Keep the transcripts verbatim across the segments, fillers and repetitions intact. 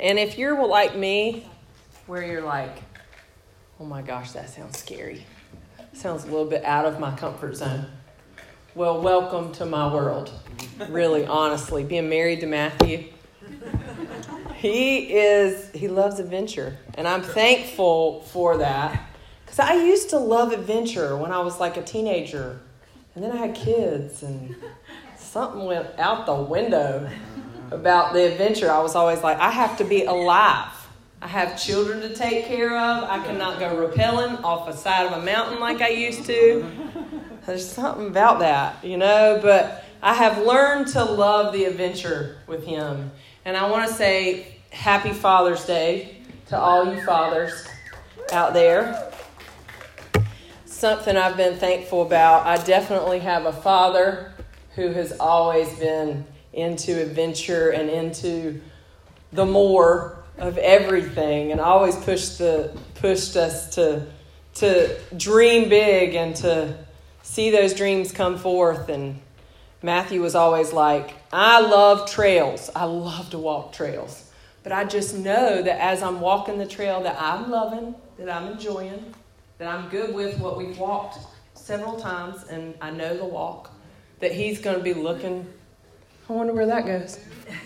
And if you're like me, where you're like, oh my gosh, that sounds scary. Sounds a little bit out of my comfort zone. Well, welcome to my world. Really, honestly, being married to Matthew, he is, he loves adventure. And I'm thankful for that. Because I used to love adventure when I was like a teenager. And then I had kids and something went out the window about the adventure. I was always like, I have to be alive. I have children to take care of. I cannot go rappelling off the side of a mountain like I used to. There's something about that, you know. But I have learned to love the adventure with him. And I want to say happy Father's Day to all you fathers out there. Something I've been thankful about. I definitely have a father who has always been into adventure and into the more of everything, and always pushed the pushed us to to dream big and to see those dreams come forth. And Matthew was always like, I love trails. I love to walk trails. But I just know that as I'm walking the trail that I'm loving, that I'm enjoying, that I'm good with what we've walked several times, and I know the walk, that he's going to be looking, I wonder where that goes.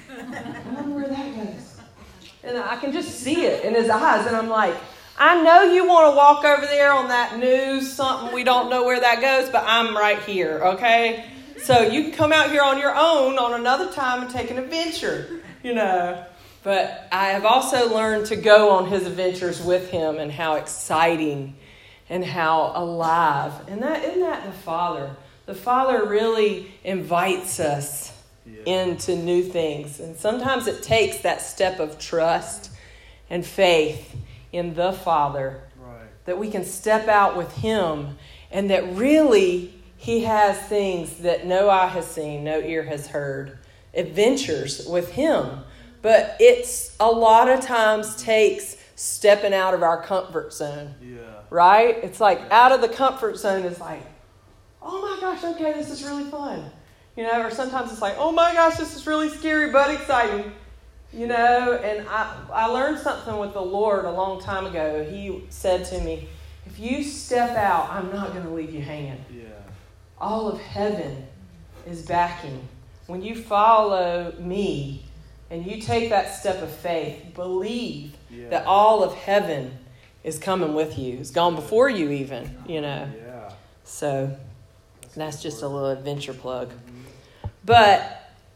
I wonder where that goes. And I can just see it in his eyes, and I'm like, I know you want to walk over there on that news, something, we don't know where that goes, but I'm right here, okay? So you can come out here on your own on another time and take an adventure, you know. But I have also learned to go on his adventures with him, and how exciting and how alive. And that isn't that the Father? The Father really invites us yeah. into new things. And sometimes it takes that step of trust and faith in the Father, right, that we can step out with him, and that really he has things that no eye has seen, no ear has heard, adventures with him. But it's a lot of times takes stepping out of our comfort zone, yeah. right? It's like out of the comfort zone is like, oh my gosh, okay, this is really fun. You know, or sometimes it's like, oh my gosh, this is really scary but exciting. You know, and I, I learned something with the Lord a long time ago. He said to me, if you step out, I'm not going to leave you hanging. Yeah. All of heaven is backing. When you follow me and you take that step of faith, believe yeah. that all of heaven is coming with you. It's gone before you even, you know. Yeah. So that's, that's just a little adventure plug. Mm-hmm. But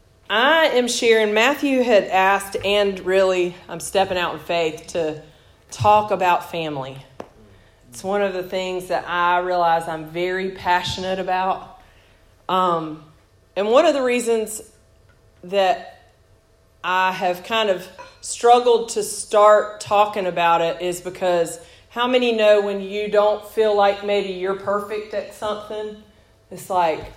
I am sharing, Matthew had asked, and really I'm stepping out in faith to talk about family. It's one of the things that I realize I'm very passionate about. Um, and one of the reasons that I have kind of struggled to start talking about it is because how many know when you don't feel like maybe you're perfect at something, it's like,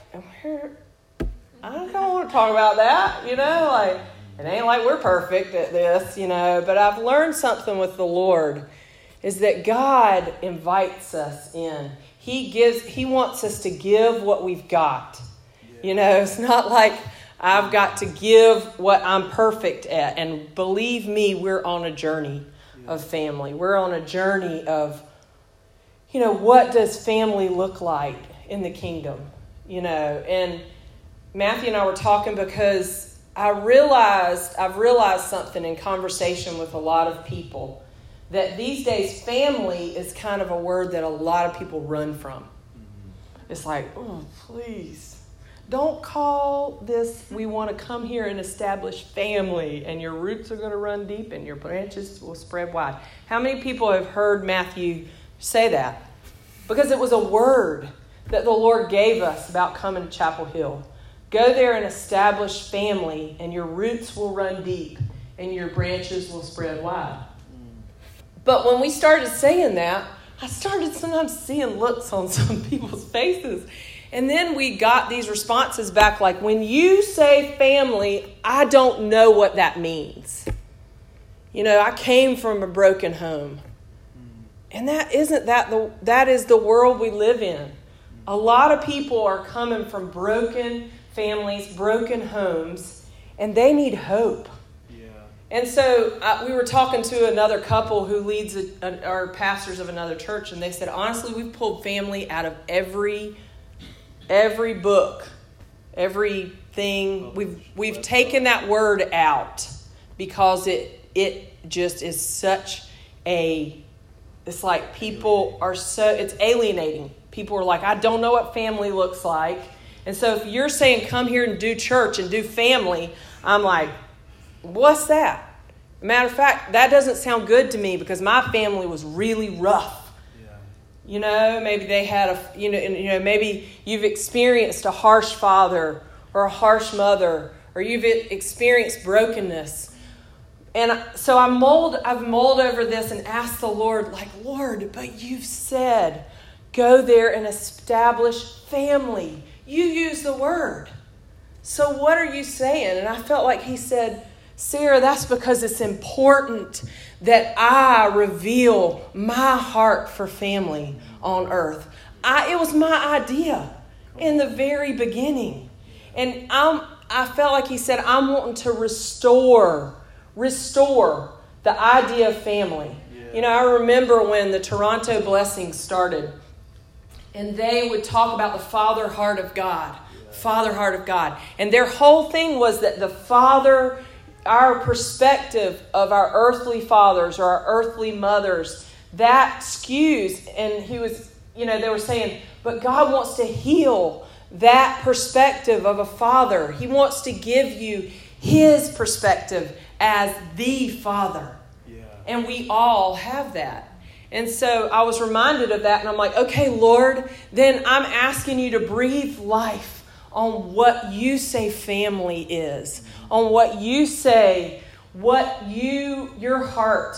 I don't want to talk about that, you know, like it ain't like we're perfect at this, you know, but I've learned something with the Lord is that God invites us in. He gives, he wants us to give what we've got. You know, it's not like I've got to give what I'm perfect at. And believe me, we're on a journey of family. We're on a journey of, you know, what does family look like in the kingdom? You know, and Matthew and I were talking because I realized, I've realized something in conversation with a lot of people, that these days family is kind of a word that a lot of people run from. Mm-hmm. It's like, oh, please, don't call this, we want to come here and establish family, and your roots are going to run deep and your branches will spread wide. How many people have heard Matthew say that? Because it was a word that the Lord gave us about coming to Chapel Hill. Go there and establish family, and your roots will run deep, and your branches will spread wide. But when we started saying that, I started sometimes seeing looks on some people's faces. And then we got these responses back like, when you say family, I don't know what that means. You know, I came from a broken home. And that isn't that the that is the world we live in. A lot of people are coming from broken families, broken homes, and they need hope. Yeah. And so uh, we were talking to another couple who leads a, a, our pastors of another church, and they said, honestly, we've pulled family out of every every book, everything. We've we've taken that word out because it it just is such a. It's like people are so it's alienating. People are like, I don't know what family looks like, and so if you're saying come here and do church and do family, I'm like, what's that? Matter of fact, that doesn't sound good to me because my family was really rough. Yeah. You know, maybe they had a, you know, you know, maybe you've experienced a harsh father or a harsh mother, or you've experienced brokenness. And so I mulled, I've mulled over this and asked the Lord, like, Lord, but you've said, go there and establish family. You use the word. So what are you saying? And I felt like he said, Sarah, that's because it's important that I reveal my heart for family on earth. I, it was my idea in the very beginning. And I'm, I felt like he said, I'm wanting to restore, restore the idea of family. Yeah. You know, I remember when the Toronto Blessings started, and they would talk about the Father heart of God. Father heart of God. And their whole thing was that the Father, our perspective of our earthly fathers or our earthly mothers, that skews. And he was, you know, they were saying, but God wants to heal that perspective of a father. He wants to give you his perspective as the Father. Yeah. And we all have that. And so I was reminded of that, and I'm like, okay, Lord, then I'm asking you to breathe life on what you say family is, on what you say, what you your heart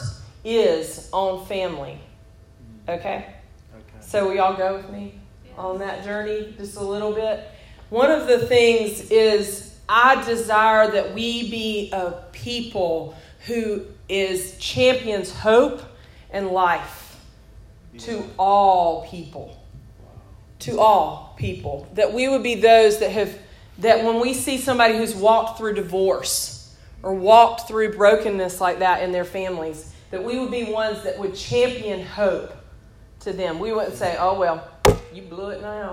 is on family. Okay? Okay. So will y'all go with me on that journey just a little bit? One of the things is I desire that we be a people who is champions hope and life yeah. to all people. To all people. That we would be those that have, that when we see somebody who's walked through divorce or walked through brokenness like that in their families, that we would be ones that would champion hope to them. We wouldn't say, oh, well, you blew it now.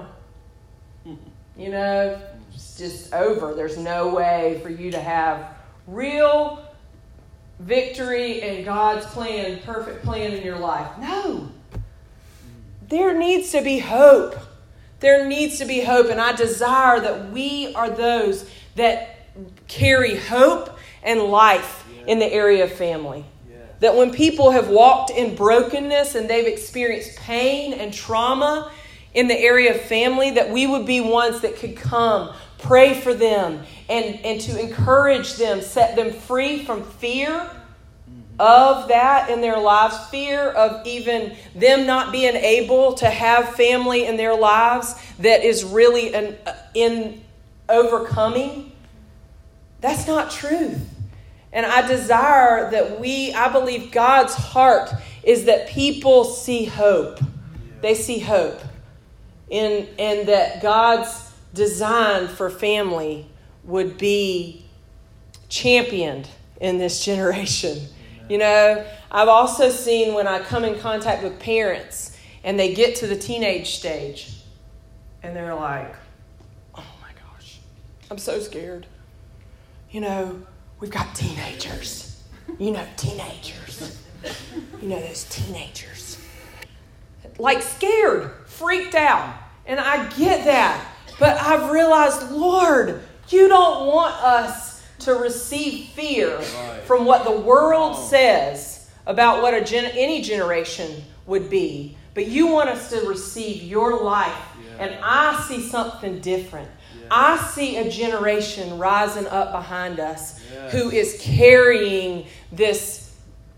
You know, it's just over. There's no way for you to have real victory and God's plan, perfect plan in your life. No. There needs to be hope. There needs to be hope, and I desire that we are those that carry hope and life yeah. in the area of family. Yeah. That when people have walked in brokenness and they've experienced pain and trauma in the area of family, that we would be ones that could come, pray for them, and, and to encourage them, set them free from fear of that in their lives, fear of even them not being able to have family in their lives that is really an, in overcoming. That's not truth. And I desire that we, I believe God's heart is that people see hope. They see hope. In, and that God's design for family would be championed in this generation. You know, I've also seen when I come in contact with parents and they get to the teenage stage and they're like, oh my gosh, I'm so scared. You know, we've got teenagers. You know, teenagers. You know, those teenagers. Like scared, freaked out. And I get that. But I've realized, Lord, you don't want us to receive fear right. from what the world oh. says about what a gen- any generation would be. But you want us to receive your life. Yeah. And I see something different. Yeah. I see a generation rising up behind us yes. who is carrying this,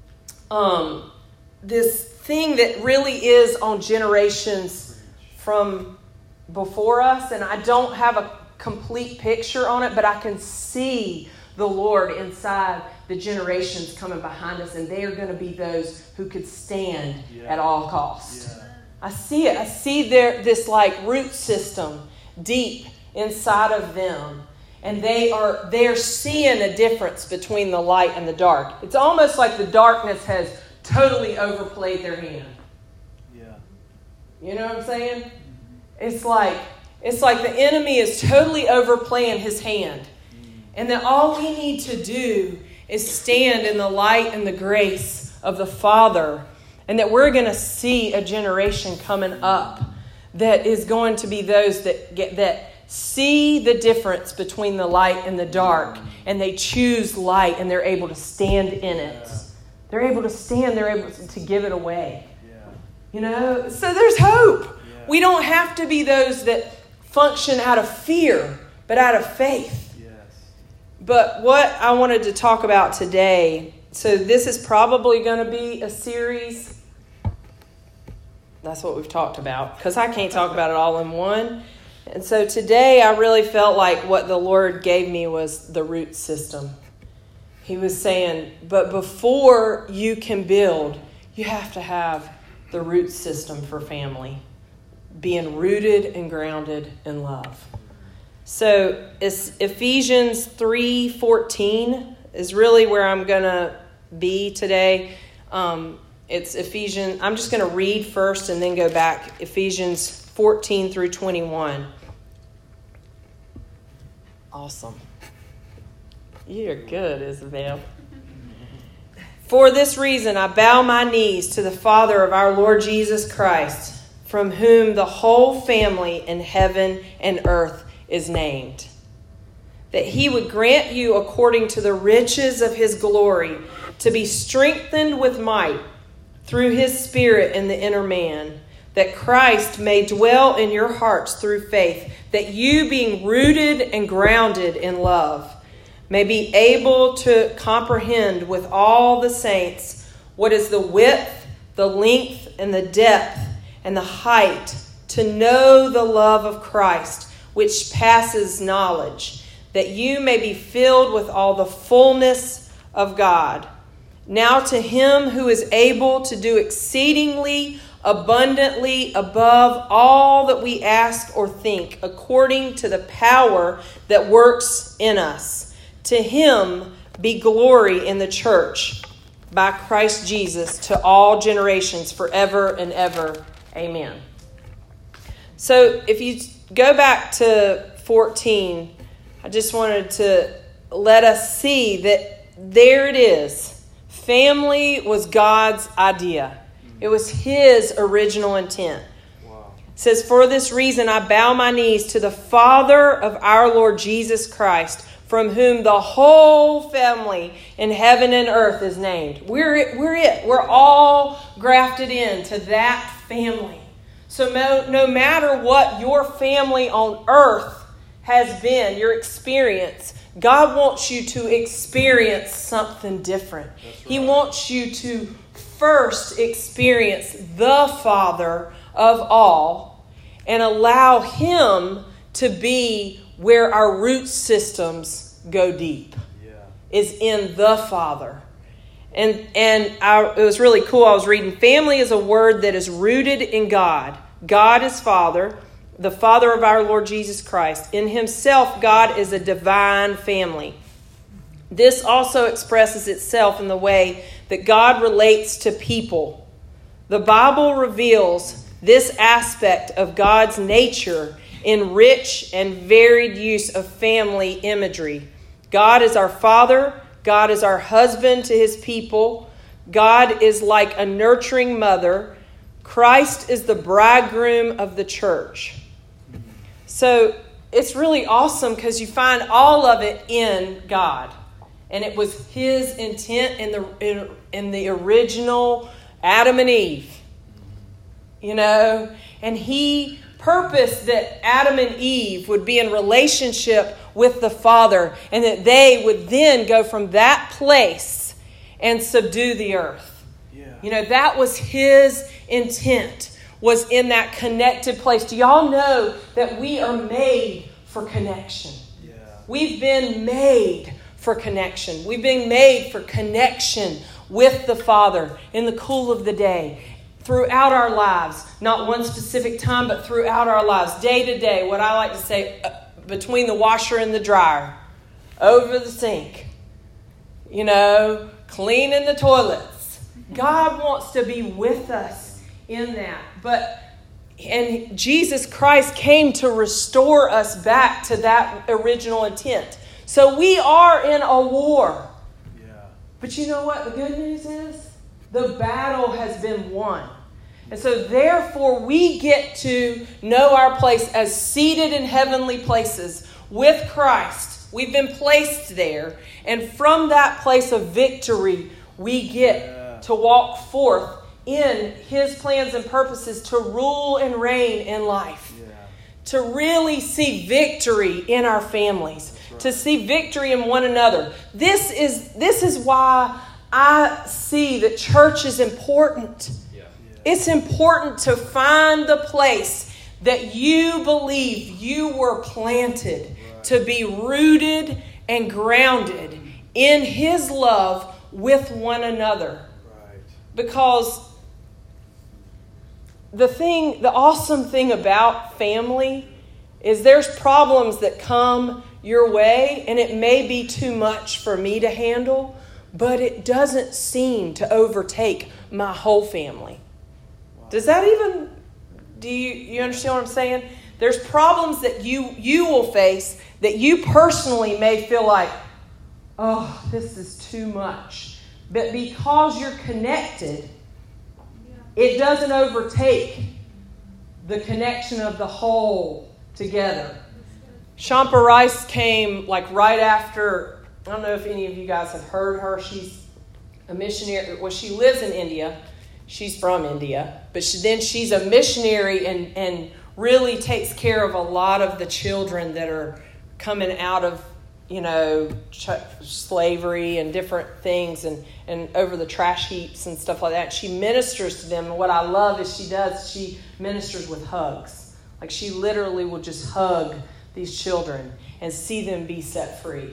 um, this thing that really is on generations from before us. And I don't have a complete picture on it, but I can see the Lord inside the generations coming behind us, and they are going to be those who could stand yeah. at all costs. Yeah. I see it. I see their this like root system deep inside of them, and they are they're seeing a difference between the light and the dark. It's almost like the darkness has totally overplayed their hand. Yeah. You know what I'm saying? It's like it's like the enemy is totally overplaying his hand. And that all we need to do is stand in the light and the grace of the Father. And that we're going to see a generation coming up that is going to be those that get that see the difference between the light and the dark. And they choose light and they're able to stand in it. They're able to stand. They're able to give it away. You know? So there's hope. We don't have to be those that function out of fear, but out of faith. Yes. But what I wanted to talk about today, so this is probably going to be a series. That's what we've talked about, because I can't talk about it all in one. And so today I really felt like what the Lord gave me was the root system. He was saying, but before you can build, you have to have the root system for family. Being rooted and grounded in love. So it's Ephesians three fourteen is really where I'm going to be today. Um, it's Ephesians. I'm just going to read first and then go back. Ephesians fourteen through twenty-one. Awesome. You're good, Isabel. For this reason, I bow my knees to the Father of our Lord Jesus Christ, from whom the whole family in heaven and earth is named, that he would grant you according to the riches of his glory to be strengthened with might through his Spirit in the inner man, that Christ may dwell in your hearts through faith, that you, being rooted and grounded in love, may be able to comprehend with all the saints what is the width, the length, and the depth, and the height, to know the love of Christ, which passes knowledge, that you may be filled with all the fullness of God. Now to him who is able to do exceedingly abundantly above all that we ask or think, according to the power that works in us. To him be glory in the church by Christ Jesus to all generations forever and ever. Amen. So if you go back to fourteen, I just wanted to let us see that there it is. Family was God's idea. It was his original intent. Wow. It says, for this reason I bow my knees to the Father of our Lord Jesus Christ, from whom the whole family in heaven and earth is named. We're it. We're it. We're all grafted into that family. So no, no matter what your family on earth has been, your experience, God wants you to experience something different. Right. He wants you to first experience the Father of all and allow him to be where our root systems go deep, yeah. is in the Father. And and I, it was really cool. I was reading, family is a word that is rooted in God. God is Father, the Father of our Lord Jesus Christ. In himself, God is a divine family. This also expresses itself in the way that God relates to people. The Bible reveals this aspect of God's nature in rich and varied use of family imagery. God is our Father. God is our husband to his people. God is like a nurturing mother. Christ is the bridegroom of the church. So it's really awesome because you find all of it in God. And it was his intent in the in, in the original Adam and Eve. You know, and he purposed that Adam and Eve would be in relationship with the Father, and that they would then go from that place and subdue the earth. Yeah. You know, that was his intent, was in that connected place. Do y'all know that we are made for connection? Yeah. We've been made for connection. We've been made for connection with the Father in the cool of the day. Throughout our lives, not one specific time, but throughout our lives, day to day, what I like to say, uh, between the washer and the dryer, over the sink, you know, cleaning the toilets. God wants to be with us in that. But and Jesus Christ came to restore us back to that original intent. So we are in a war. Yeah. But you know what the good news is? The battle has been won. And so therefore we get to know our place as seated in heavenly places with Christ. We've been placed there. And from that place of victory, we get yeah. to walk forth in His plans and purposes to rule and reign in life. Yeah. To really see victory in our families. Right. To see victory in one another. This is, this is why I see that church is important. Yeah. Yeah. It's important to find the place that you believe you were planted. Right. To be rooted and grounded in His love with one another. Right. Because the thing, the awesome thing about family is there's problems that come your way, and it may be too much for me to handle, but it doesn't seem to overtake my whole family. Wow. Does that even, do you, you understand what I'm saying? There's problems that you, you will face that you personally may feel like, oh, this is too much. But because you're connected, it doesn't overtake the connection of the whole together. Shampa Rice came like right after, I don't know if any of you guys have heard her. She's a missionary. Well, she lives in India. She's from India. But she, then she's a missionary and, and really takes care of a lot of the children that are coming out of, you know, ch- slavery and different things and, and over the trash heaps and stuff like that. She ministers to them. And what I love is she does, she ministers with hugs. Like she literally will just hug these children and see them be set free.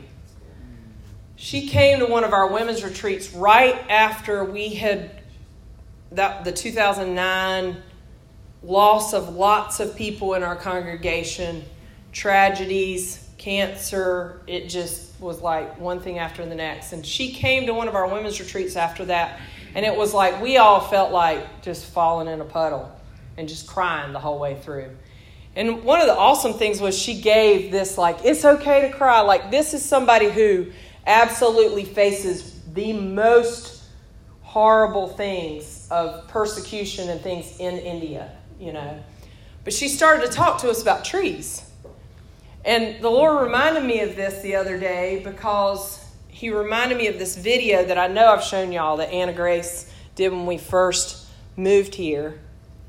She came to one of our women's retreats right after we had that the two thousand nine loss of lots of people in our congregation, tragedies, cancer. It just was like one thing after the next. And she came to one of our women's retreats after that, and it was like we all felt like just falling in a puddle and just crying the whole way through. And one of the awesome things was she gave this, like, it's okay to cry. Like, this is somebody who absolutely faces the most horrible things of persecution and things in India, you know. But she started to talk to us about trees. And the Lord reminded me of this the other day because He reminded me of this video that I know I've shown y'all that Anna Grace did when we first moved here.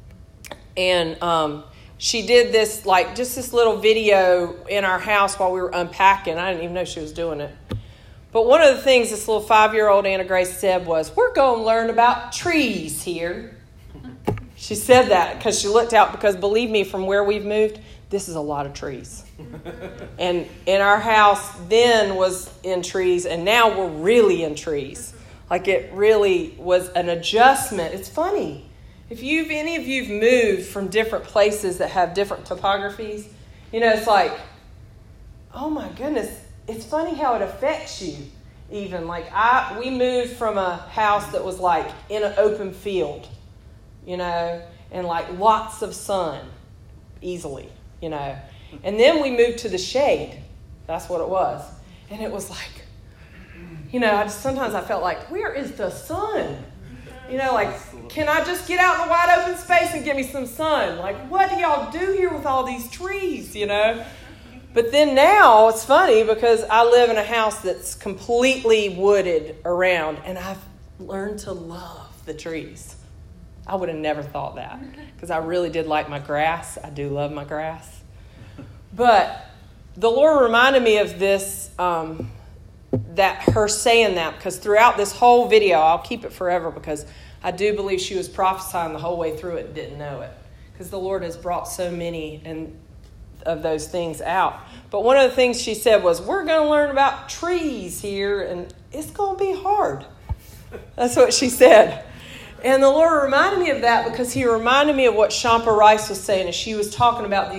And um, she did this, like, just this little video in our house while we were unpacking. I didn't even know she was doing it. But one of the things this little five-year-old Anna Grace said was, we're going to learn about trees here. She said that because she looked out, because believe me, from where we've moved, this is a lot of trees. And in our house then was in trees, and now we're really in trees. Like, it really was an adjustment. It's funny. If you've any of you've moved from different places that have different topographies, you know, it's like, oh my goodness, it's funny how it affects you. Even like I, we moved from a house that was like in an open field, you know, and like lots of sun, easily, you know. And then we moved to the shade. That's what it was, and it was like, you know, I just sometimes I felt like, where is the sun? You know, like, can I just get out in a wide open space and get me some sun? Like, what do y'all do here with all these trees, you know? But then now it's funny because I live in a house that's completely wooded around, and I've learned to love the trees. I would have never thought that because I really did like my grass. I do love my grass. But the Lord reminded me of this, um, that her saying that, because throughout this whole video, I'll keep it forever because I do believe she was prophesying the whole way through it and didn't know it, because the Lord has brought so many and of those things out. But one of the things she said was, we're going to learn about trees here, and it's going to be hard. That's what she said. And the Lord reminded me of that because He reminded me of what Shampa Rice was saying as she was talking about these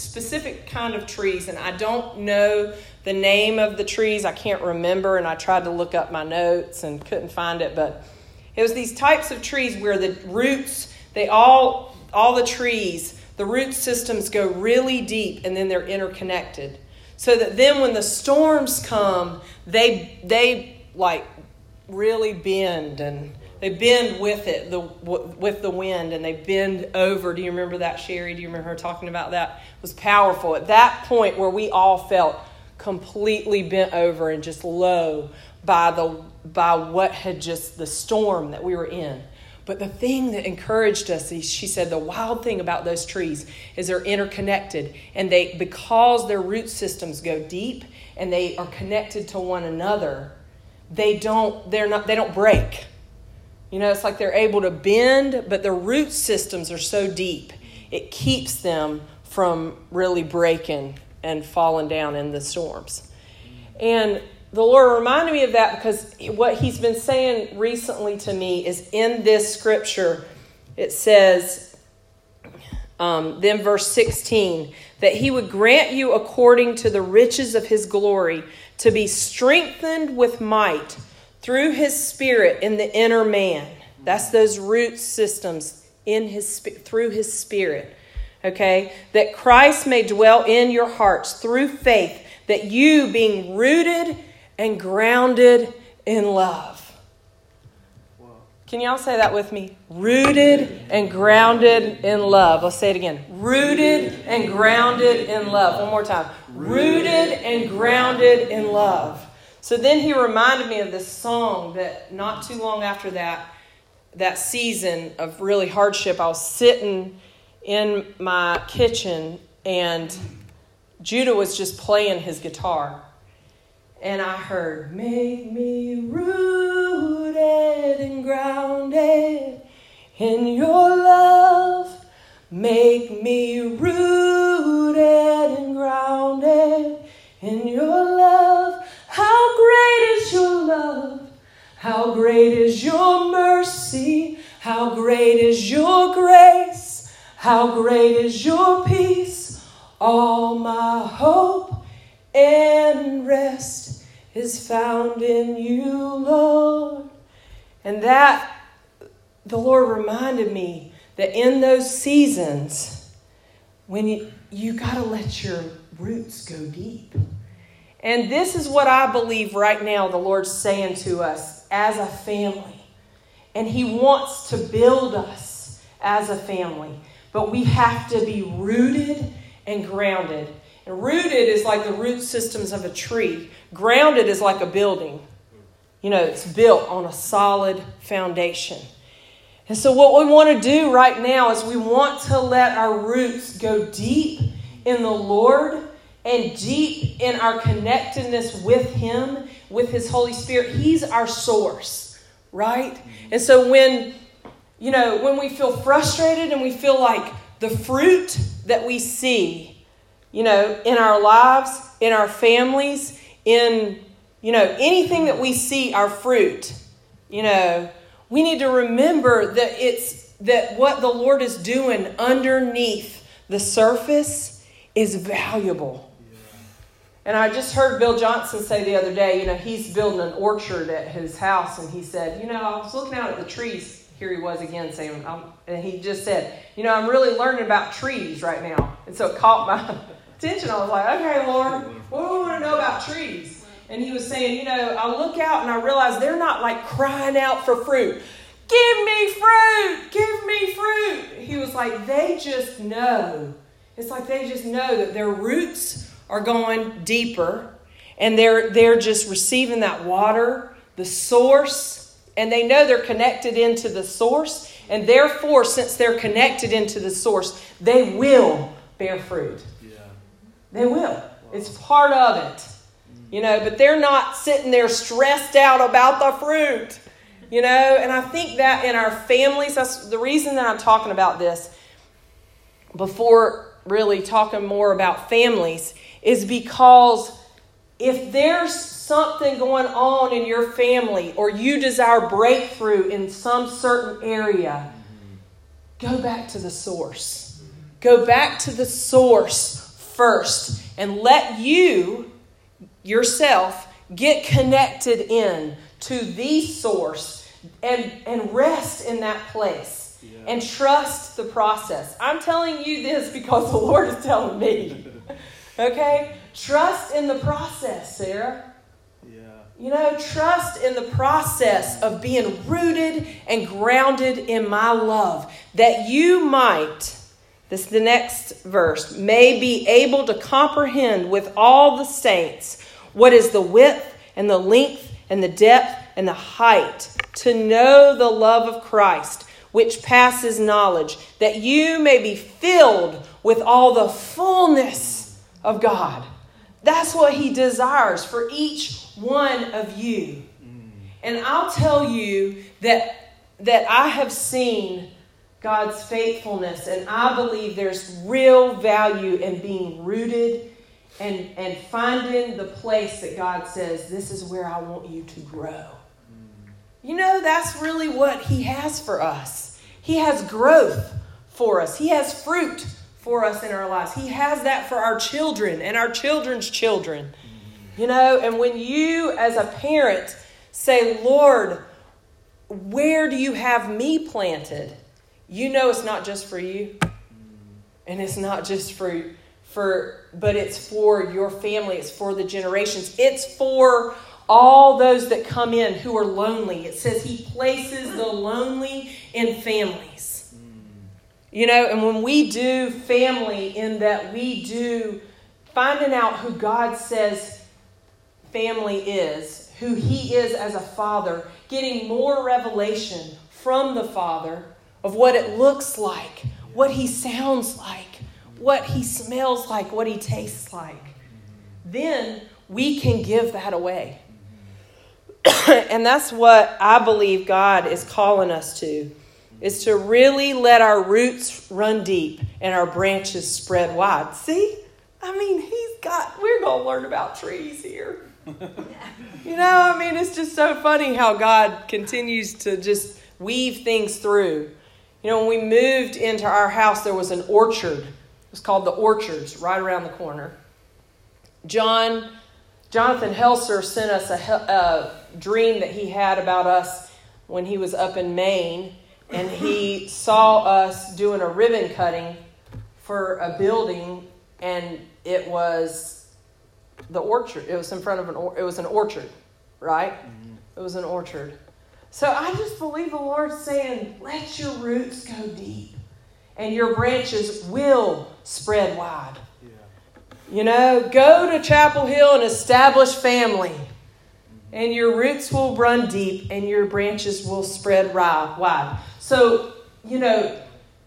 specific kind of trees, and I don't know the name of the trees. I can't remember, and I tried to look up my notes and couldn't find it, but it was these types of trees where the roots, they all, all the trees, the root systems go really deep, and then they're interconnected. So that then when the storms come, they, they like really bend, and they bend with it, the with the wind, and they bend over. Do you remember that, Sherry? Do you remember her talking about that? It was powerful. At that point where we all felt completely bent over and just low by the by what had just the storm that we were in. But the thing that encouraged us, she said, the wild thing about those trees is they're interconnected, and they because their root systems go deep and they are connected to one another, they don't they're not they don't break. You know, it's like they're able to bend, but their root systems are so deep, it keeps them from really breaking and falling down in the storms. And the Lord reminded me of that because what he's been saying recently to me is in this scripture, it says, um, then verse sixteen, that he would grant you according to the riches of his glory to be strengthened with might through his spirit in the inner man. That's those root systems in his through his spirit. Okay, that Christ may dwell in your hearts through faith, that you being rooted and grounded in love. Wow. Can y'all say that with me? Rooted and grounded in love. Let's say it again. Rooted and grounded in love. One more time. Rooted and grounded in love. So then he reminded me of this song that not too long after that, that season of really hardship, I was sitting in my kitchen and Judah was just playing his guitar. And I heard, make me rooted and grounded in your love. Make me rooted and grounded in your love. How great is your love? How great is your mercy? How great is your grace? How great is your peace? All my hope and rest is found in you, Lord. And that, the Lord reminded me that in those seasons, when you, you got to let your roots go deep. And this is what I believe right now the Lord's saying to us as a family. And he wants to build us as a family. But we have to be rooted and grounded. And rooted is like the root systems of a tree. Grounded is like a building. You know, it's built on a solid foundation. And so what we want to do right now is we want to let our roots go deep in the Lord and deep in our connectedness with him, with his Holy Spirit. He's our source, right? And so when, you know, when we feel frustrated and we feel like the fruit that we see, you know, in our lives, in our families, in, you know, anything that we see our fruit, you know, we need to remember that it's that what the Lord is doing underneath the surface is valuable. And I just heard Bill Johnson say the other day, you know, he's building an orchard at his house. And he said, you know, I was looking out at the trees. Here he was again saying, I'm, and he just said, you know, I'm really learning about trees right now. And so it caught my attention. I was like, okay, Lord, what do we want to know about trees? And he was saying, you know, I look out and I realize they're not like crying out for fruit. Give me fruit, give me fruit. He was like, they just know. It's like they just know that their roots are going deeper, and they're they're just receiving that water, the source, and they know they're connected into the source, and therefore, since they're connected into the source, they will bear fruit. Yeah. They will. Wow. It's part of it. You know, but they're not sitting there stressed out about the fruit. You know, and I think that in our families, that's the reason that I'm talking about this before really talking more about families, is because if there's something going on in your family or you desire breakthrough in some certain area, go back to the source. Go back to the source first and let you, yourself, get connected in to the source and, and rest in that place yeah. and trust the process. I'm telling you this because the Lord is telling me. Okay? Trust in the process, Sarah. Yeah. You know, trust in the process of being rooted and grounded in my love, that you might, this is the next verse, may be able to comprehend with all the saints what is the width and the length and the depth and the height, to know the love of Christ, which passes knowledge, that you may be filled with all the fullness of God. That's what he desires for each one of you. And I'll tell you that, that I have seen God's faithfulness, and I believe there's real value in being rooted and, and finding the place that God says, this is where I want you to grow. You know, that's really what he has for us. He has growth for us. He has fruit for us in our lives. He has that for our children and our children's children. You know, and when you as a parent say, Lord, where do you have me planted? You know it's not just for you. And it's not just for, for, but it's for your family. It's for the generations. It's for all those that come in who are lonely. It says he places the lonely in families. You know, and when we do family, in that we do finding out who God says family is, who he is as a father, getting more revelation from the Father of what it looks like, what he sounds like, what he smells like, what he tastes like. Then we can give that away. And that's what I believe God is calling us to. Is to really let our roots run deep and our branches spread wide. See? I mean, he's got, we're going to learn about trees here. You know, I mean, it's just so funny how God continues to just weave things through. You know, when we moved into our house, there was an orchard. It was called the Orchards, right around the corner. John, Jonathan Helser sent us a, a dream that he had about us when he was up in Maine. And he saw us doing a ribbon cutting for a building, and it was the orchard. It was in front of an or- it was an orchard, right? Mm-hmm. It was an orchard. So I just believe the Lord's saying, let your roots go deep, and your branches will spread wide. Yeah. You know, go to Chapel Hill and establish family, and your roots will run deep, and your branches will spread wide. So, you know,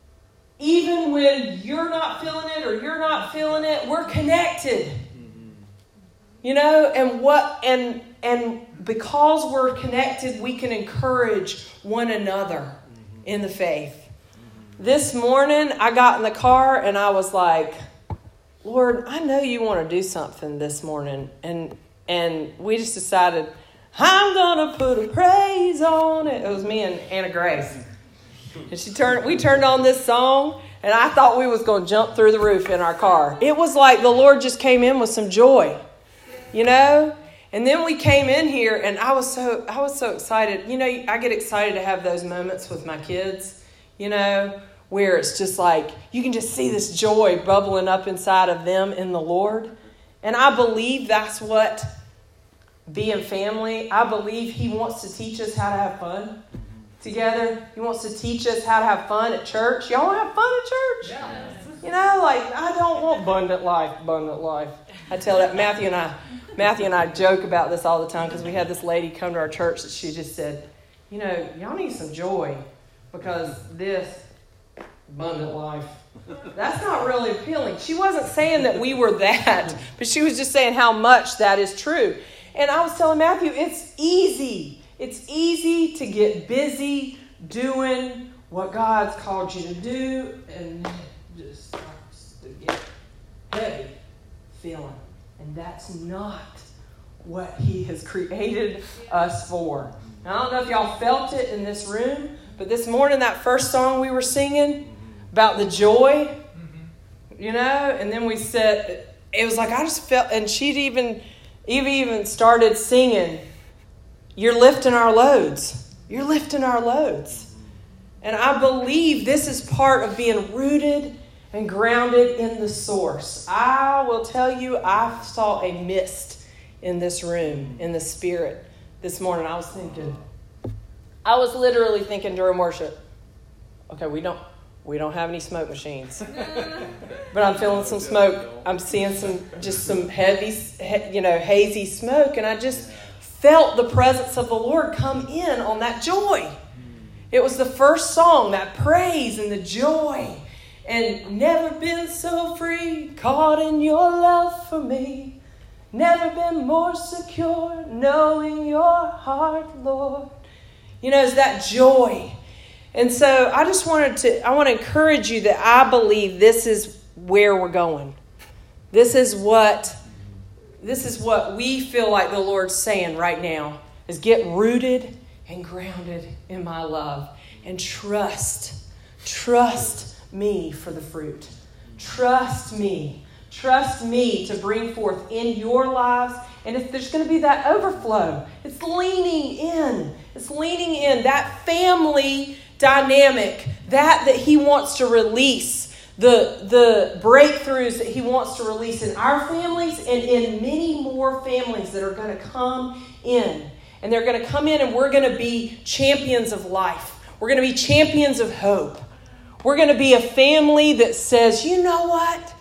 even when you're not feeling it or you're not feeling it, we're connected. Mm-hmm. You know, and what and and because we're connected, we can encourage one another mm-hmm. in the faith. Mm-hmm. This morning, I got in the car and I was like, Lord, I know you want to do something this morning. And and we just decided, I'm going to put a praise on it. It was me and Anna Grace. And she turned. We turned on this song, and I thought we was going to jump through the roof in our car. It was like the Lord just came in with some joy, you know. And then we came in here, and I was so I was so excited. You know, I get excited to have those moments with my kids, you know, where it's just like you can just see this joy bubbling up inside of them in the Lord. And I believe that's what being family. I believe He wants to teach us how to have fun together. He wants to teach us how to have fun at church. Y'all want to have fun at church? Yes. You know, like, I don't want abundant life, abundant life. I tell that Matthew and I, Matthew and I joke about this all the time because we had this lady come to our church that she just said, you know, y'all need some joy because this abundant life, that's not really appealing. She wasn't saying that we were that, but she was just saying how much that is true. And I was telling Matthew, it's easy. It's easy to get busy doing what God's called you to do, and then it just starts to get heavy feeling. And that's not what He has created us for. Now, I don't know if y'all felt it in this room, but this morning, that first song we were singing about the joy, you know, and then we said, it was like, I just felt, and she'd even, Evie even started singing, you're lifting our loads. You're lifting our loads. And I believe this is part of being rooted and grounded in the source. I will tell you, I saw a mist in this room, in the spirit this morning. I was thinking, I was literally thinking during worship, okay, we don't, we don't have any smoke machines, but I'm feeling some smoke. I'm seeing some, just some heavy, you know, hazy smoke. And I just felt the presence of the Lord come in on that joy. It was the first song, that praise and the joy. And never been so free, caught in your love for me. Never been more secure, knowing your heart, Lord. You know, it's that joy. And so I just wanted to, I want to encourage you that I believe this is where we're going. This is what, this is what we feel like the Lord's saying right now, is get rooted and grounded in my love. And trust, trust me for the fruit. Trust me. Trust me to bring forth in your lives. And if there's going to be that overflow, it's leaning in. It's leaning in. That family dynamic, that that he wants to release, the, the breakthroughs that he wants to release in our families and in many more families that are going to come in. And they're going to come in and we're going to be champions of life. We're going to be champions of hope. We're going to be a family that says, you know what?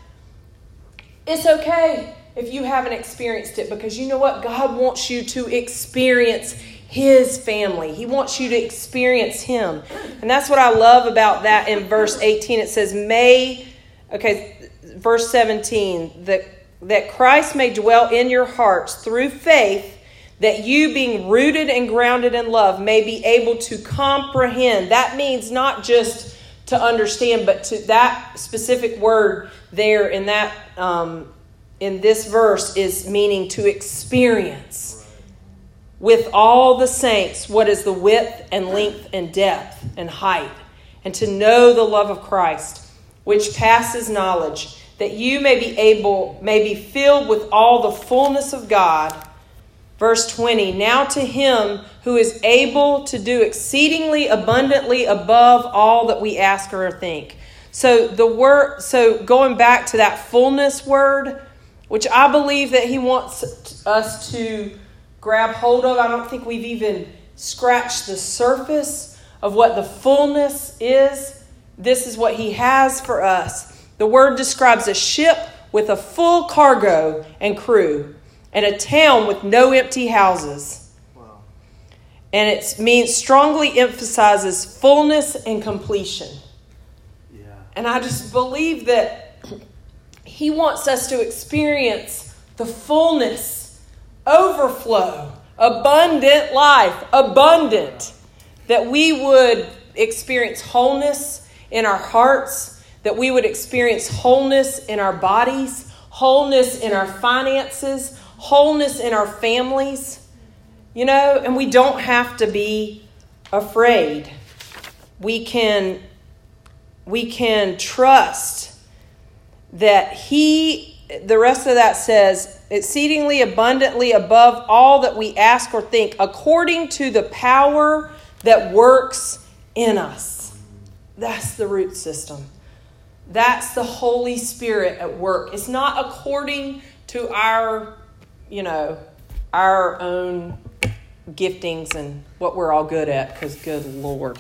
It's okay if you haven't experienced it, because you know what? God wants you to experience his family. He wants you to experience him. And that's what I love about that in verse eighteen. It says, may, okay, verse seventeen, that, that Christ may dwell in your hearts through faith, that you, being rooted and grounded in love, may be able to comprehend. That means not just to understand, but to that specific word there in that um, in this verse is meaning to experience with all the saints what is the width and length and depth and height, and to know the love of Christ, which passes knowledge, that you may be able, may be filled with all the fullness of God. Verse twenty, now to him who is able to do exceedingly abundantly above all that we ask or think. So the word, so going back to that fullness word, which I believe that he wants us to grab hold of. I don't think we've even scratched the surface of what the fullness is. This is what he has for us. The word describes a ship with a full cargo and crew, and a town with no empty houses. Wow. And it means strongly emphasizes fullness and completion. Yeah. And I just believe that he wants us to experience the fullness, overflow, abundant life, abundant. That we would experience wholeness in our hearts, that we would experience wholeness in our bodies, wholeness in our finances, wholeness in our families, you know, and we don't have to be afraid. We can, we can trust that he, the rest of that says, exceedingly abundantly above all that we ask or think, according to the power that works in us. That's the root system. That's the Holy Spirit at work. It's not according to our you know, our own giftings and what we're all good at, because good Lord.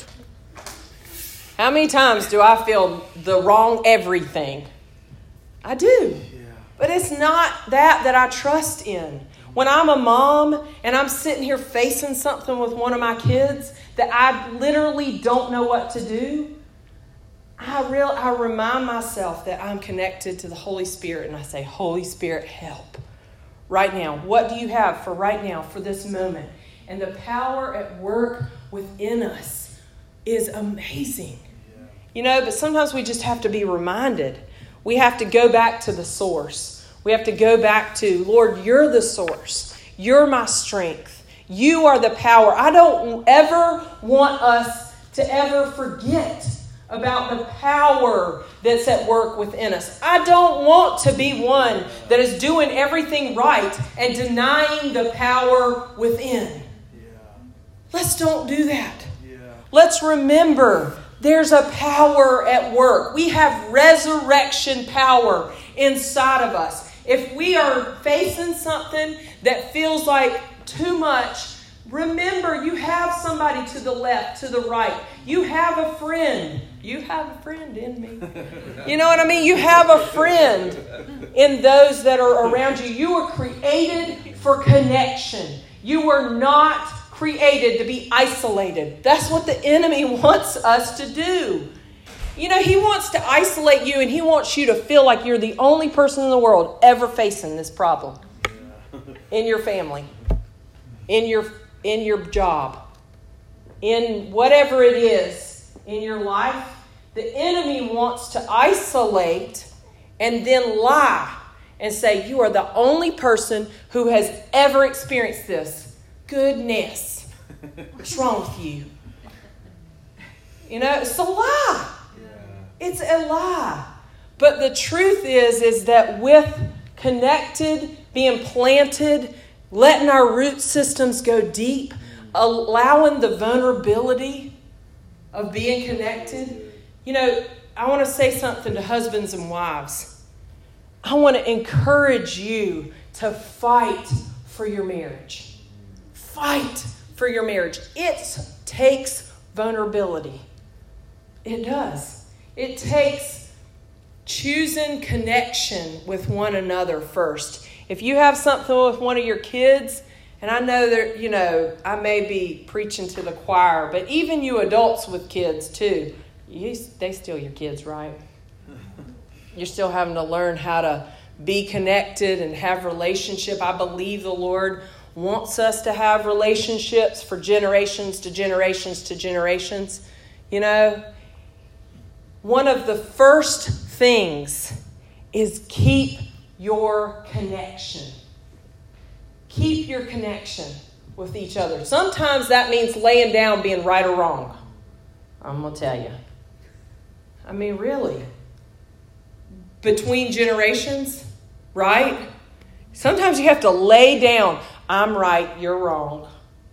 How many times do I feel the wrong everything? I do. Yeah. But it's not that that I trust in. When I'm a mom and I'm sitting here facing something with one of my kids that I literally don't know what to do, I real I remind myself that I'm connected to the Holy Spirit, and I say, Holy Spirit, help. Right now, what do you have for right now, for this moment? And the power at work within us is amazing. Yeah. You know, but sometimes we just have to be reminded. We have to go back to the source. We have to go back to, Lord, you're the source. You're my strength. You are the power. I don't ever want us to ever forget about the power that's at work within us. I don't want to be one that is doing everything right and denying the power within. Yeah. Let's don't do that. Yeah. Let's remember there's a power at work. We have resurrection power inside of us. If we are facing something that feels like too much, remember you have somebody to the left, to the right. You have a friend. You have a friend in me. You know what I mean? You have a friend in those that are around you. You were created for connection. You were not created to be isolated. That's what the enemy wants us to do. You know, he wants to isolate you, and he wants you to feel like you're the only person in the world ever facing this problem. In your family, in your in your job, in whatever it is in your life. The enemy wants to isolate and then lie and say, you are the only person who has ever experienced this. Goodness. What's wrong with you? You know, it's a lie. Yeah. It's a lie. But the truth is, is that with connected, being planted, letting our root systems go deep, allowing the vulnerability of being connected. You know, I want to say something to husbands and wives. I want to encourage you to fight for your marriage. Fight for your marriage. It takes vulnerability. It does. It takes choosing connection with one another first. If you have something with one of your kids, and I know that, you know, I may be preaching to the choir, but even you adults with kids too, you, they still your kids, right? You're still having to learn how to be connected and have relationship. I believe the Lord wants us to have relationships for generations to generations to generations. You know, one of the first things is keep your connection. Keep your connection with each other. Sometimes that means laying down being right or wrong. I'm going to tell you. I mean, really. Between generations, right? Sometimes you have to lay down. I'm right, you're wrong.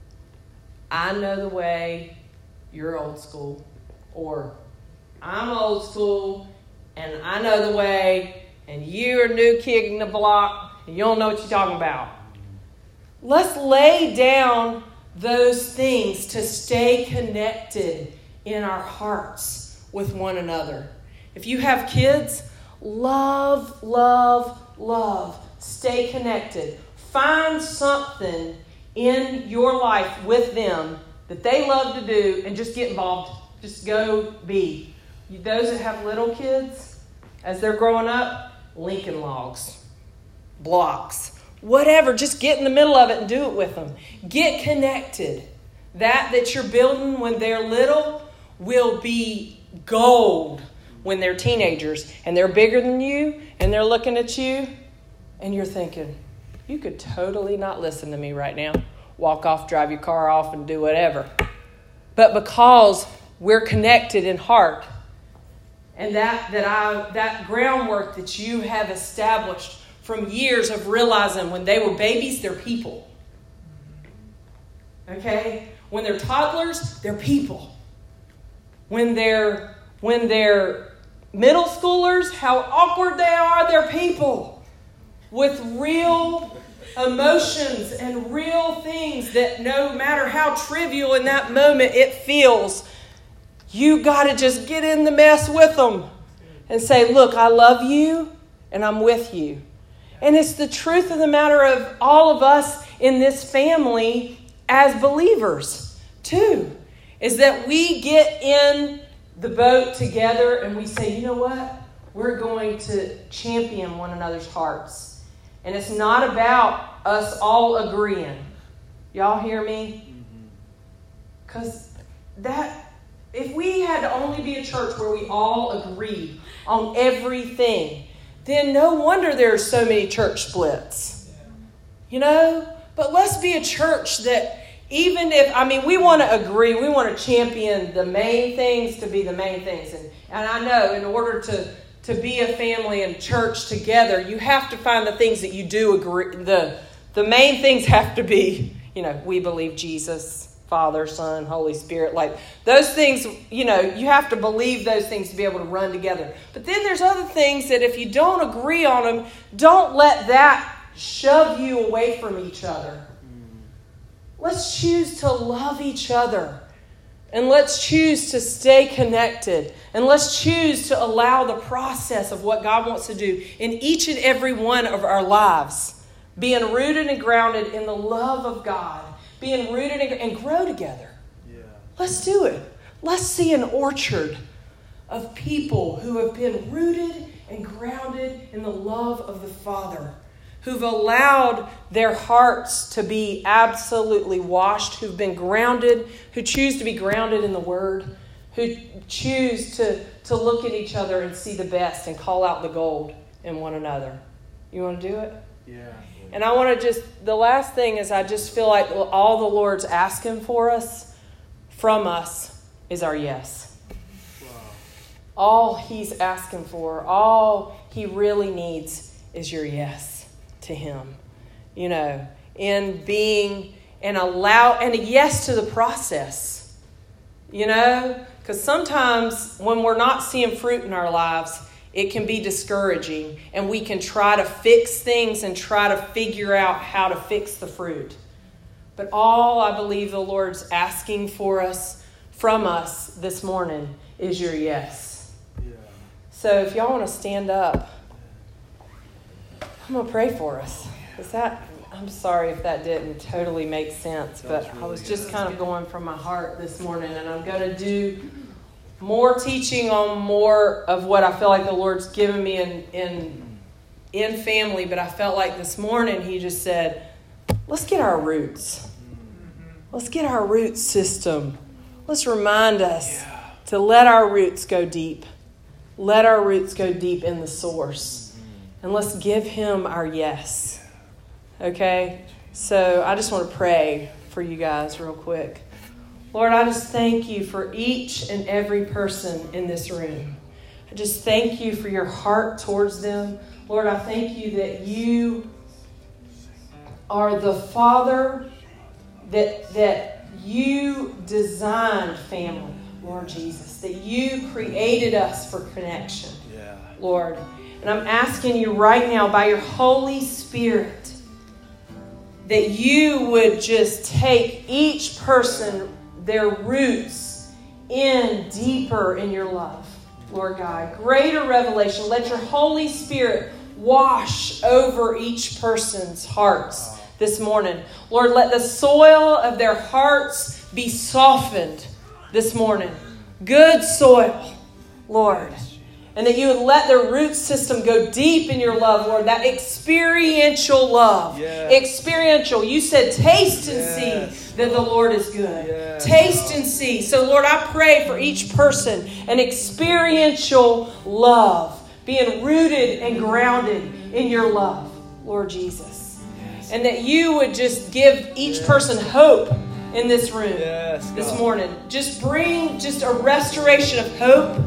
I know the way, you're old school. Or I'm old school and I know the way, and you're a new kid in the block and you don't know what you're talking about. Let's lay down those things to stay connected in our hearts with one another. If you have kids, love, love, love. Stay connected. Find something in your life with them that they love to do and just get involved. Just go be. Those that have little kids, as they're growing up, Lincoln Logs, blocks, whatever. Just get in the middle of it and do it with them. Get connected. That that you're building when they're little will be gold when they're teenagers and they're bigger than you and they're looking at you and you're thinking, you could totally not listen to me right now. Walk off, drive your car off, and do whatever. But because we're connected in heart, and that that I that groundwork that you have established from years of realizing when they were babies, they're people. Okay? When they're toddlers, they're people. When they're when they're middle schoolers, how awkward they are, they're people. With real emotions and real things that no matter how trivial in that moment it feels, you got to just get in the mess with them and say, look, I love you and I'm with you. And it's the truth of the matter of all of us in this family as believers too, is that we get in the boat together and we say, you know what? We're going to champion one another's hearts. And it's not about us all agreeing. Y'all hear me? Because that, if we had to only be a church where we all agree on everything, then no wonder there's so many church splits. You know? But let's be a church that even if, I mean, we want to agree, we want to champion the main things to be the main things. And, and I know in order to, to be a family and church together, you have to find the things that you do agree. The, the main things have to be, you know, we believe Jesus, Father, Son, Holy Spirit. Like those things, you know, you have to believe those things to be able to run together. But then there's other things that if you don't agree on them, don't let that shove you away from each other. Let's choose to love each other. And let's choose to stay connected. And let's choose to allow the process of what God wants to do in each and every one of our lives. Being rooted and grounded in the love of God. Being rooted and, and grow together. Yeah. Let's do it. Let's see an orchard of people who have been rooted and grounded in the love of the Father. Who've allowed their hearts to be absolutely washed, who've been grounded, who choose to be grounded in the Word, who choose to, to look at each other and see the best and call out the gold in one another. You want to do it? Yeah. And I want to just, the last thing is I just feel like all the Lord's asking for us, from us, is our yes. Wow. All He's asking for, all He really needs is your yes. To Him, you know, in being and allow and a yes to the process, you know, because sometimes when we're not seeing fruit in our lives, it can be discouraging and we can try to fix things and try to figure out how to fix the fruit. But all I believe the Lord's asking for us, from us this morning, is your yes. Yeah. So if y'all want to stand up, I'm going to pray for us. Is that, I'm sorry if that didn't totally make sense, but I was just kind of going from my heart this morning, and I'm going to do more teaching on more of what I feel like the Lord's given me in, in, in family, but I felt like this morning He just said, let's get our roots. Let's get our root system. Let's remind us to let our roots go deep. Let our roots go deep in the source. And let's give Him our yes. Okay? So I just want to pray for you guys real quick. Lord, I just thank You for each and every person in this room. I just thank You for your heart towards them. Lord, I thank You that You are the Father that, that You designed family, Lord Jesus. That You created us for connection, yeah. Lord. And I'm asking You right now by Your Holy Spirit that You would just take each person, their roots, in deeper in Your love, Lord God. Greater revelation. Let Your Holy Spirit wash over each person's hearts this morning. Lord, let the soil of their hearts be softened this morning. Good soil, Lord. And that You would let their root system go deep in Your love, Lord. That experiential love. Yes. Experiential. You said taste and yes. see that the Lord is good. Yes. Taste and see. So, Lord, I pray for each person an experiential love. Being rooted and grounded in Your love, Lord Jesus. Yes. And that You would just give each yes. person hope in this room yes, this morning. Just bring just a restoration of hope.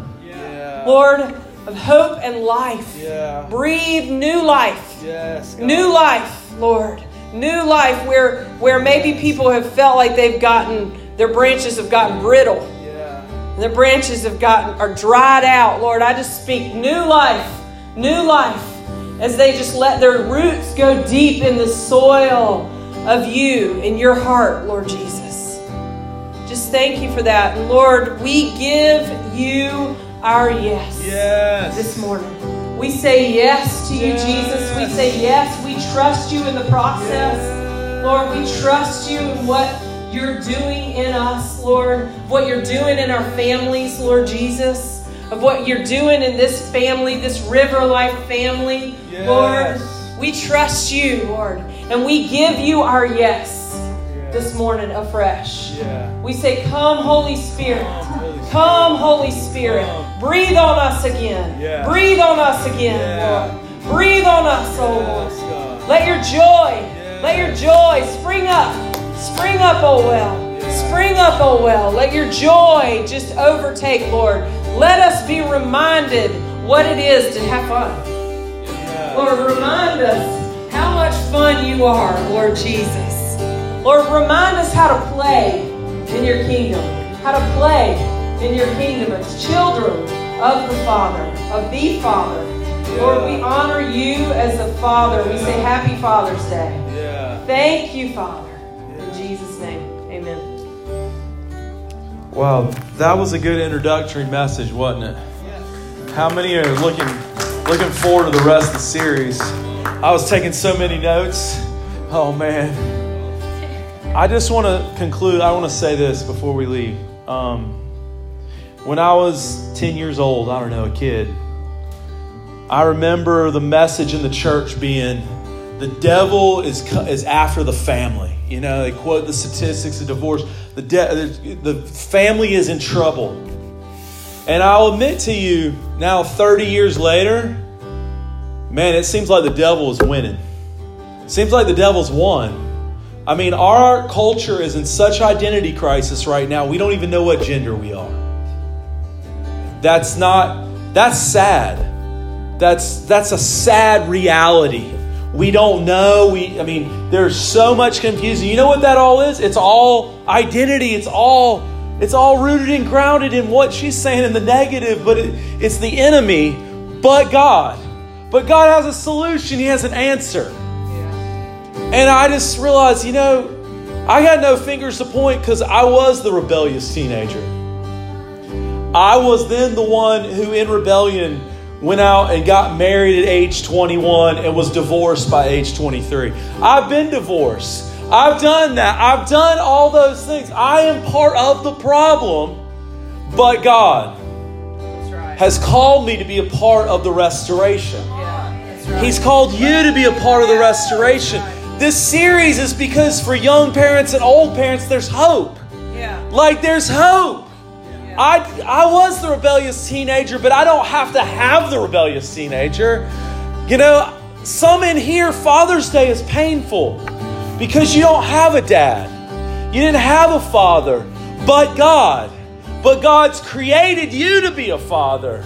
Lord, of hope and life. Yeah. Breathe new life. Yes, new life, Lord. New life where where maybe people have felt like they've gotten, their branches have gotten brittle. Yeah. Their branches have gotten, are dried out. Lord, I just speak new life. New life. As they just let their roots go deep in the soil of You, in Your heart, Lord Jesus. Just thank You for that. And Lord, we give You our yes, yes this morning. We say yes to You, yes. Jesus. We say yes. We trust You in the process. Yes. Lord, we trust You in what You're doing in us, Lord. What You're doing in our families, Lord Jesus. Of what You're doing in this family, this River Life family, yes. Lord. We trust You, Lord. And we give You our yes, yes. this morning afresh. Yeah. We say, come, Holy Spirit. Come, Holy Spirit. Breathe on us again. Yeah. Breathe on us again, yeah. Lord. Breathe on us, oh Lord. Yes, let Your joy, yes. let Your joy spring up. Spring up, oh well. Spring up, oh well. Let your joy just overtake, Lord. Let us be reminded what it is to have fun. Yeah. Lord, remind us how much fun you are, Lord Jesus. Lord, remind us how to play in your kingdom. How to play in your kingdom as children of the Father, of the Father. Yeah. Lord, we honor you as the Father. We say Happy Father's Day. Yeah. Thank you, Father. Yeah. In Jesus' name, amen. Wow, that was a good introductory message, wasn't it? Yes. How many are looking looking forward to the rest of the series? I was taking so many notes. Oh, man. I just want to conclude. I want to say this before we leave. Um, when I was ten years old, I don't know, a kid, I remember the message in the church being, the devil is is after the family. You know, they quote the statistics of divorce. The de- the family is in trouble. And I'll admit to you, now thirty years later, man, it seems like the devil is winning. It seems like the devil's won. I mean, our culture is in such identity crisis right now, we don't even know what gender we are. That's not, that's sad. That's that's a sad reality. We don't know. We, I mean, there's so much confusion. You know what that all is? It's all identity. It's all, it's all rooted and grounded in what she's saying in the negative, but it, it's the enemy, but God. But God has a solution. He has an answer. Yeah. And I just realized, you know, I got no fingers to point because I was the rebellious teenager. I was then the one who in rebellion went out and got married at age twenty-one and was divorced by age twenty-three. I've been divorced. I've done that. I've done all those things. I am part of the problem, but God that's right. has called me to be a part of the restoration. Yeah, that's right. He's called you to be a part of the restoration. Right. This series is because for young parents and old parents, there's hope. Yeah. Like there's hope. I, I was the rebellious teenager, but I don't have to have the rebellious teenager. You know, some in here, Father's Day is painful because you don't have a dad. You didn't have a father, but God. But God's created you to be a father.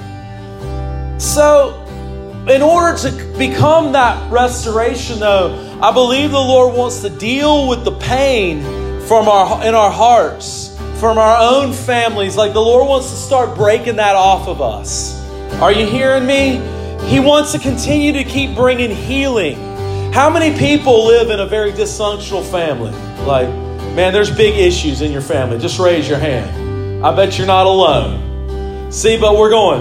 So, in order to become that restoration, though, I believe the Lord wants to deal with the pain from our in our hearts, from our own families. Like the Lord wants to start breaking that off of us. Are you hearing me? He wants to continue to keep bringing healing. How many people live in a very dysfunctional family? Like, man, there's big issues in your family. Just raise your hand. I bet you're not alone. See, but we're going.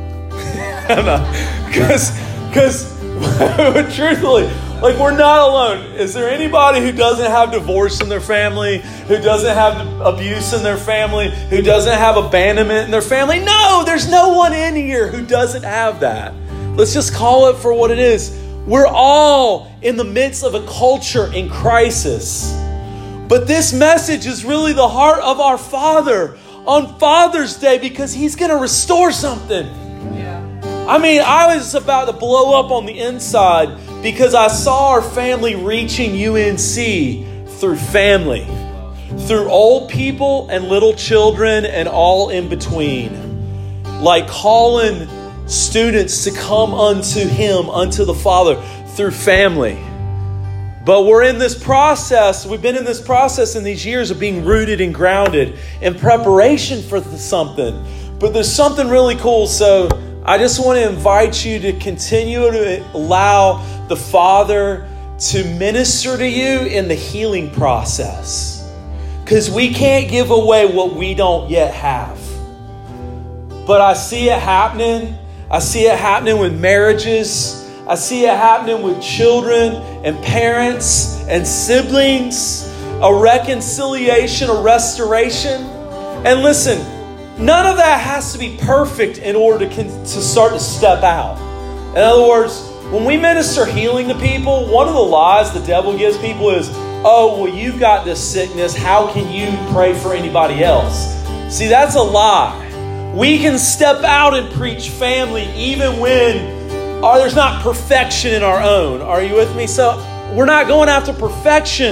Because, because truthfully, like we're not alone. Is there anybody who doesn't have divorce in their family, who doesn't have abuse in their family, who doesn't have abandonment in their family? No, there's no one in here who doesn't have that. Let's just call it for what it is. We're all in the midst of a culture in crisis. But this message is really the heart of our Father on Father's Day because He's going to restore something. Yeah. I mean, I was about to blow up on the inside because I saw our family reaching U N C through family, through old people and little children and all in between. Like calling students to come unto Him, unto the Father, through family. But we're in this process, we've been in this process in these years of being rooted and grounded in preparation for something. But there's something really cool. So I just want to invite you to continue to allow the Father to minister to you in the healing process. Because we can't give away what we don't yet have. But I see it happening. I see it happening with marriages. I see it happening with children and parents and siblings. A reconciliation, a restoration. And listen, none of that has to be perfect in order to, to start to step out. In other words, when we minister healing to people, one of the lies the devil gives people is, oh, well, you've got this sickness. How can you pray for anybody else? See, that's a lie. We can step out and preach family even when oh, there's not perfection in our own. Are you with me? So we're not going after perfection,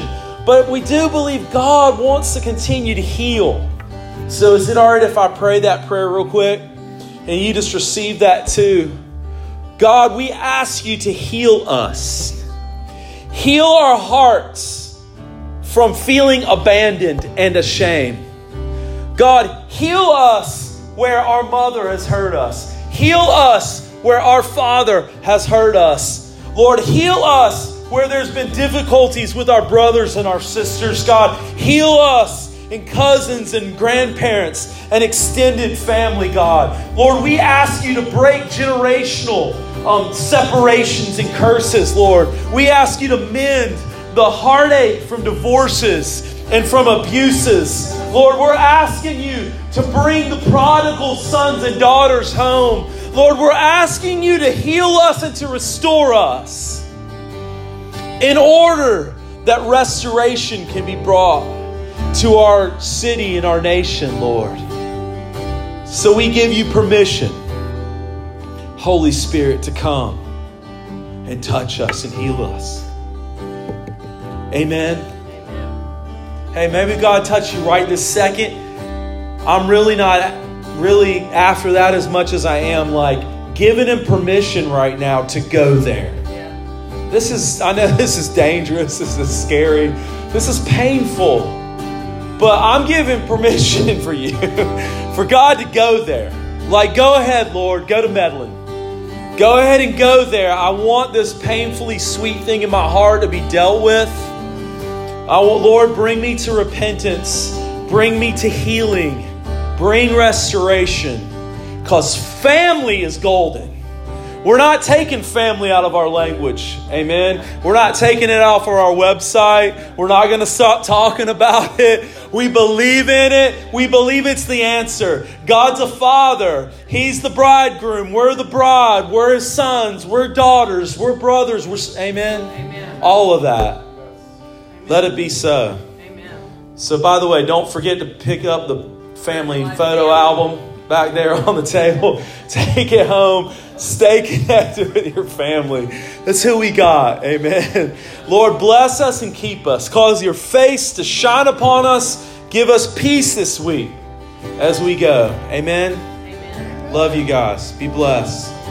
But we do believe God wants to continue to heal. So is it all right if I pray that prayer real quick? And you just receive that too. God, we ask you to heal us. Heal our hearts from feeling abandoned and ashamed. God, heal us where our mother has hurt us. Heal us where our father has hurt us. Lord, heal us where there's been difficulties with our brothers and our sisters. God, heal us and cousins and grandparents and extended family, God. Lord, we ask you to break generational um, separations and curses, Lord. We ask you to mend the heartache from divorces and from abuses. Lord, we're asking you to bring the prodigal sons and daughters home. Lord, we're asking you to heal us and to restore us in order that restoration can be brought to our city and our nation, Lord. So we give you permission, Holy Spirit, to come and touch us and heal us. Amen. Hey, maybe God touched you right this second. I'm really not really after that as much as I am like giving him permission right now to go there. This is, I know this is dangerous. This is scary. This is painful. But I'm giving permission for you, for God to go there. Like, go ahead, Lord, go to Medlin. Go ahead and go there. I want this painfully sweet thing in my heart to be dealt with. I want, Lord, bring me to repentance. Bring me to healing. Bring restoration. Because family is golden. We're not taking family out of our language. Amen. We're not taking it off of our website. We're not going to stop talking about it. We believe in it. We believe it's the answer. God's a father. He's the bridegroom. We're the bride. We're his sons. We're daughters. We're brothers. We're, amen. Amen. All of that. Amen. Let it be so. Amen. So, by the way, don't forget to pick up the family photo album back there on the table. Take it home. Stay connected with your family. That's who we got. Amen. Lord, bless us and keep us. Cause your face to shine upon us. Give us peace this week as we go. Amen. Amen. Love you guys. Be blessed.